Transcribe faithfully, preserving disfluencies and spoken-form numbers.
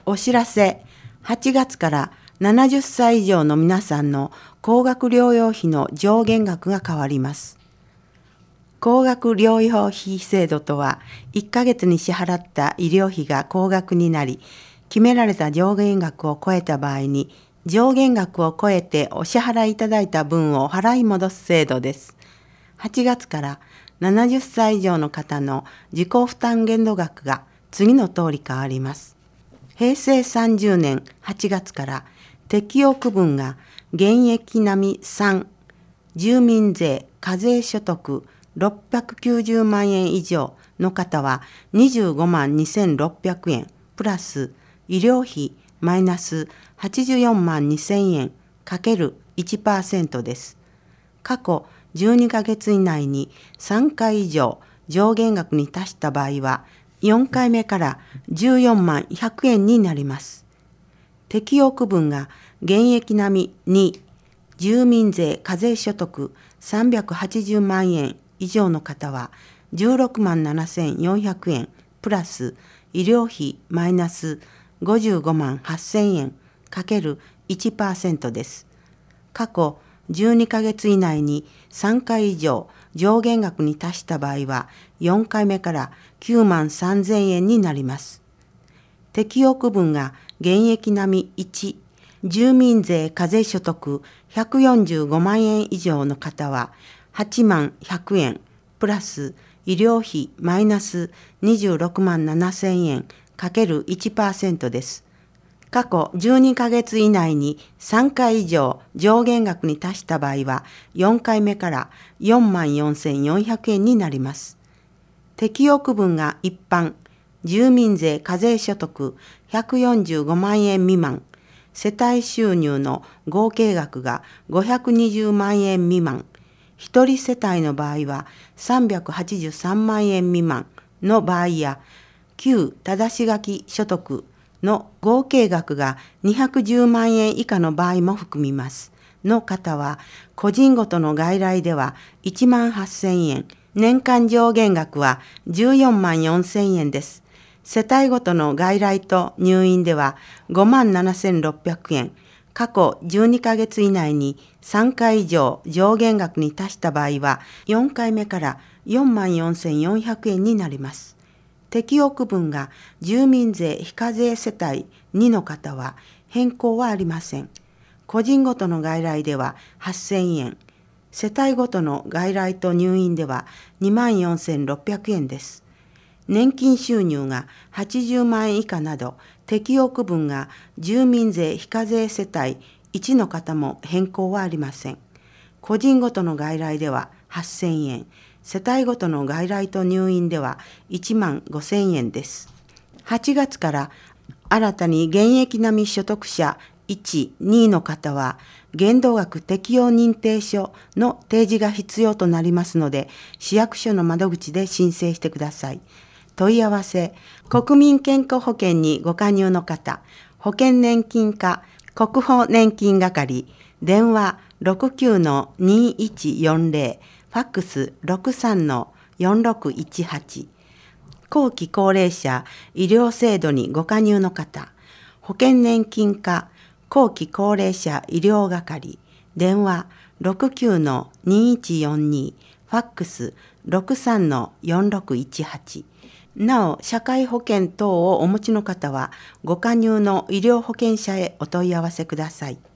お知らせ、はちがつからななじゅっさい以上の皆さんの高額療養費の上限額が変わります。高額療養費制度とは、いっかげつに支払った医療費が高額になり、決められた上限額を超えた場合に、上限額を超えてお支払いいただいた分を払い戻す制度です。はちがつからななじゅっさい以上の方の自己負担限度額が次の通り変わります。へいせいさんじゅうねんはちがつから適用区分が現役並みさん、住民税課税所得ろっぴゃくきゅうじゅうまんえん以上の方はにじゅうごまんにせんろっぴゃくえんプラス医療費マイナスはちじゅうよんまんにせんえんかけるいちパーセント です。過去じゅうにかげつ以内にさんかい以上上限額に達した場合はよんかいめからじゅうよんまんひゃくえんになります。適用区分が現役並みに、住民税課税所得さんびゃくはちじゅうまんえん以上の方はじゅうろくまんななせんよんひゃくえんプラス医療費マイナスごじゅうごまんはっせんえんかけるいちパーセント です。過去じゅうにかげつ以内にさんかい以上上限額に達した場合はよんかいめからきゅうまんさんぜんえんになります。適用区分が現役並みいち、住民税課税所得ひゃくよんじゅうごまんえん以上の方ははちまんひゃくえんプラス医療費マイナスにじゅうろくまんななせんえんかけるいちパーセント です。過去じゅうにかげつ以内にさんかい以上上限額に達した場合はよんかいめからよんまんよんせんよんひゃくえんになります。適用区分が一般、住民税課税所得ひゃくよんじゅうごまんえん未満、世帯収入の合計額がごひゃくにじゅうまんえん未満、一人世帯の場合はさんびゃくはちじゅうさんまんえん未満の場合や、旧正し書き所得の合計額がにひゃくじゅうまんえん以下の場合も含みます。の方は、個人ごとの外来ではいちまんはっせんえん、年間上限額はじゅうよんまんよんせんえんです。世帯ごとの外来と入院ではごまんななせんろっぴゃくえん、過去じゅうにかげつ以内にさんかい以上上限額に達した場合はよんかいめからよんまんよんせんよんひゃくえんになります。適用区分が住民税非課税世帯にの方は変更はありません。個人ごとの外来でははっせんえん、世帯ごとの外来と入院ではにまんよんせんろっぴゃくえんです。年金収入がはちじゅうまんえん以下など適用区分が住民税非課税世帯いちの方も変更はありません。個人ごとの外来でははっせんえん、世帯ごとの外来と入院ではいちまんごせんえんです。はちがつから新たに現役並み所得者いち、にの方は限度額適用認定書の提示が必要となりますので、市役所の窓口で申請してください。問い合わせ、国民健康保険にご加入の方、保険年金課国保年金係、電話 ろくきゅうのにいちよんぜろ、ファックス ろくさんのよんろくいちはち、後期高齢者医療制度にご加入の方、保険年金課後期高齢者医療係、電話 ろくきゅうのにいちよんに、ファックス ろくさんのよんろくいちはち。なお、社会保険等をお持ちの方は、ご加入の医療保険者へお問い合わせください。